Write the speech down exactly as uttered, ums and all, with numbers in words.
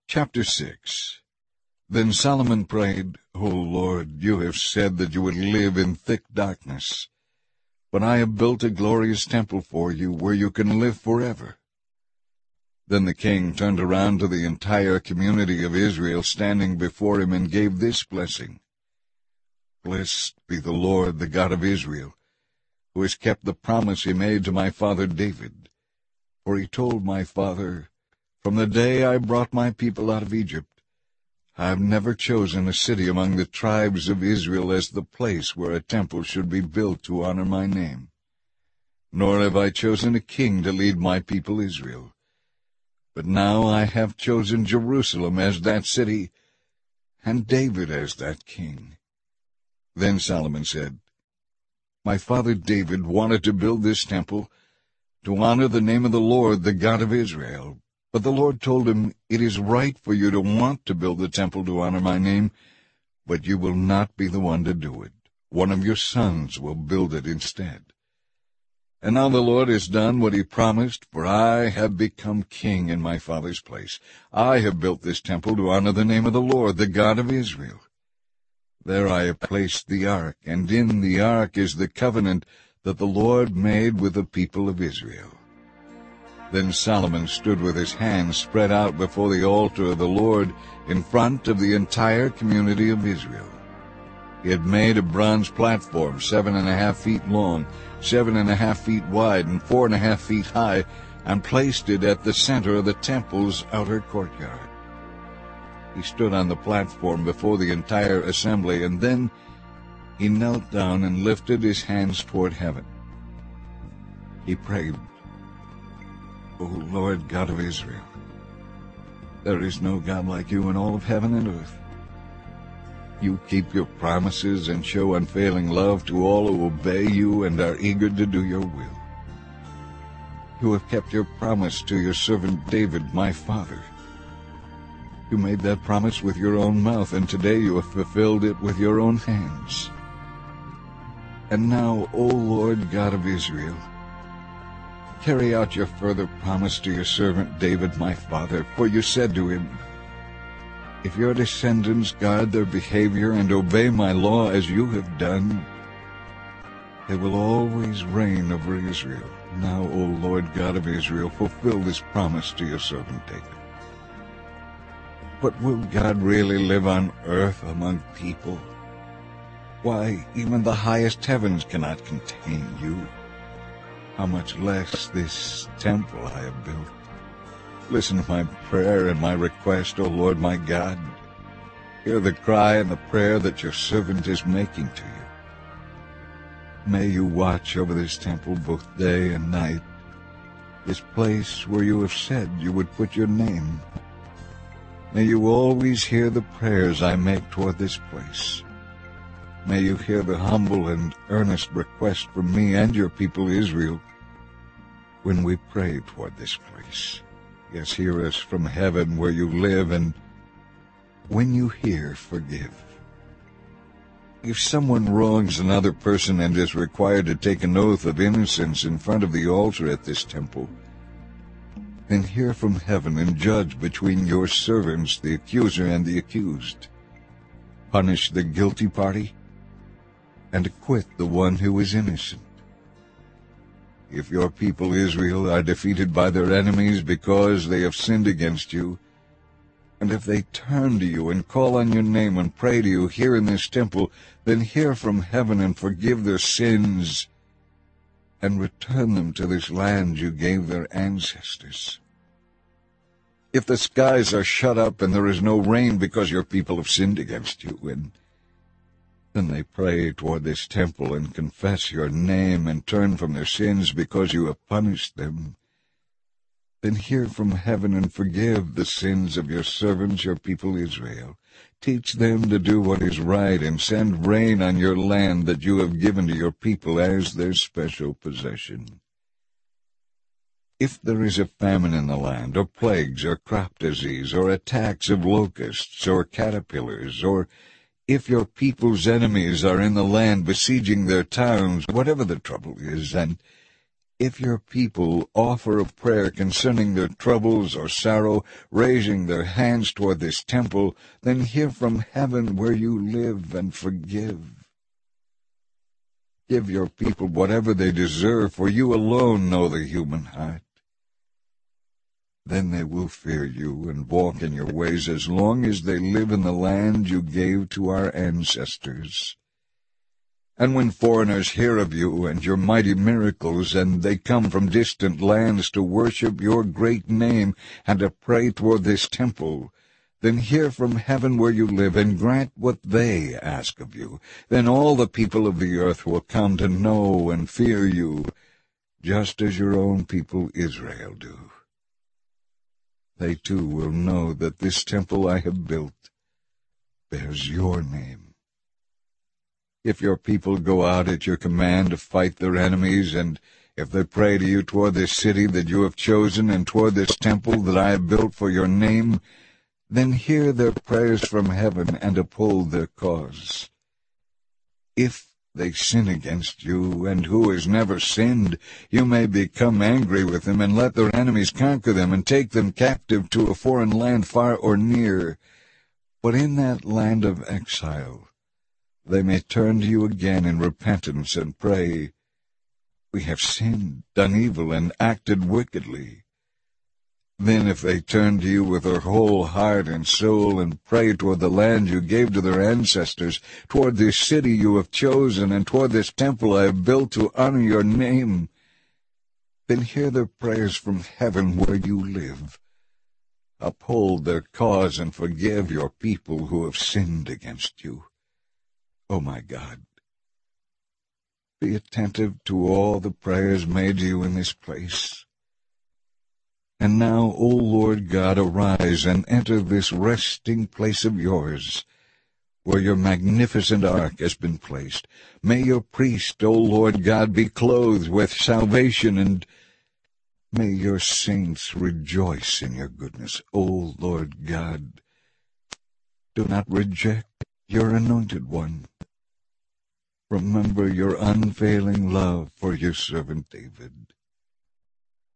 Chapter six. Then Solomon prayed, O Lord, you have said that you would live in thick darkness. But I have built a glorious temple for you, where you can live forever. Then the king turned around to the entire community of Israel standing before him and gave this blessing. Blessed be the Lord, the God of Israel, who has kept the promise he made to my father David. For he told my father, From the day I brought my people out of Egypt, I have never chosen a city among the tribes of Israel as the place where a temple should be built to honor my name. Nor have I chosen a king to lead my people Israel. But now I have chosen Jerusalem as that city, and David as that king. Then Solomon said, My father David wanted to build this temple to honor the name of the Lord, the God of Israel. But the Lord told him, It is right for you to want to build the temple to honor my name, but you will not be the one to do it. One of your sons will build it instead. And now the Lord has done what he promised, for I have become king in my father's place. I have built this temple to honor the name of the Lord, the God of Israel. There I have placed the ark, and in the ark is the covenant that the Lord made with the people of Israel. Then Solomon stood with his hands spread out before the altar of the Lord in front of the entire community of Israel. He had made a bronze platform seven and a half feet long, seven and a half feet wide, and four and a half feet high, and placed it at the center of the temple's outer courtyard. He stood on the platform before the entire assembly, and then he knelt down and lifted his hands toward heaven. He prayed, O Lord God of Israel, there is no God like you in all of heaven and earth. You keep your promises and show unfailing love to all who obey you and are eager to do your will. You have kept your promise to your servant David, my father. You made that promise with your own mouth, and today you have fulfilled it with your own hands. And now, O Lord God of Israel, carry out your further promise to your servant David, my father, for you said to him, If your descendants guard their behavior and obey my law as you have done, they will always reign over Israel. Now, O Lord God of Israel, fulfill this promise to your servant David. But will God really live on earth among people? Why, even the highest heavens cannot contain you. How much less this temple I have built. Listen to my prayer and my request, O Lord my God. Hear the cry and the prayer that your servant is making to you. May you watch over this temple both day and night, this place where you have said you would put your name. May you always hear the prayers I make toward this place. May you hear the humble and earnest request from me and your people Israel when we pray toward this place. Yes, hear us from heaven where you live, and when you hear, forgive. If someone wrongs another person and is required to take an oath of innocence in front of the altar at this temple, then hear from heaven and judge between your servants, the accuser and the accused. Punish the guilty party and acquit the one who is innocent. If your people Israel are defeated by their enemies because they have sinned against you, and if they turn to you and call on your name and pray to you here in this temple, then hear from heaven and forgive their sins and return them to this land you gave their ancestors. If the skies are shut up and there is no rain because your people have sinned against you, and then they pray toward this temple and confess your name and turn from their sins because you have punished them, then hear from heaven and forgive the sins of your servants, your people Israel. Teach them to do what is right and send rain on your land that you have given to your people as their special possession. If there is a famine in the land, or plagues, or crop disease, or attacks of locusts, or caterpillars, or if your people's enemies are in the land besieging their towns, whatever the trouble is, and If your people offer a prayer concerning their troubles or sorrow, raising their hands toward this temple, then hear from heaven where you live and forgive. Give your people whatever they deserve, for you alone know the human heart. Then they will fear you and walk in your ways as long as they live in the land you gave to our ancestors. And when foreigners hear of you and your mighty miracles, and they come from distant lands to worship your great name and to pray toward this temple, then hear from heaven where you live and grant what they ask of you. Then all the people of the earth will come to know and fear you, just as your own people Israel do. They too will know that this temple I have built bears your name. If your people go out at your command to fight their enemies, and if they pray to you toward this city that you have chosen and toward this temple that I have built for your name, then hear their prayers from heaven and uphold their cause. If they sin against you, and who has never sinned, you may become angry with them and let their enemies conquer them and take them captive to a foreign land far or near. But in that land of exile they may turn to you again in repentance and pray, "We have sinned, done evil, and acted wickedly." Then if they turn to you with their whole heart and soul and pray toward the land you gave to their ancestors, toward this city you have chosen, and toward this temple I have built to honor your name, then hear their prayers from heaven where you live. Uphold their cause and forgive your people who have sinned against you. O my God, be attentive to all the prayers made to you in this place. And now, O Lord God, arise and enter this resting place of yours, where your magnificent ark has been placed. May your priest, O Lord God, be clothed with salvation, and may your saints rejoice in your goodness. O Lord God, do not reject your anointed one. Remember your unfailing love for your servant David.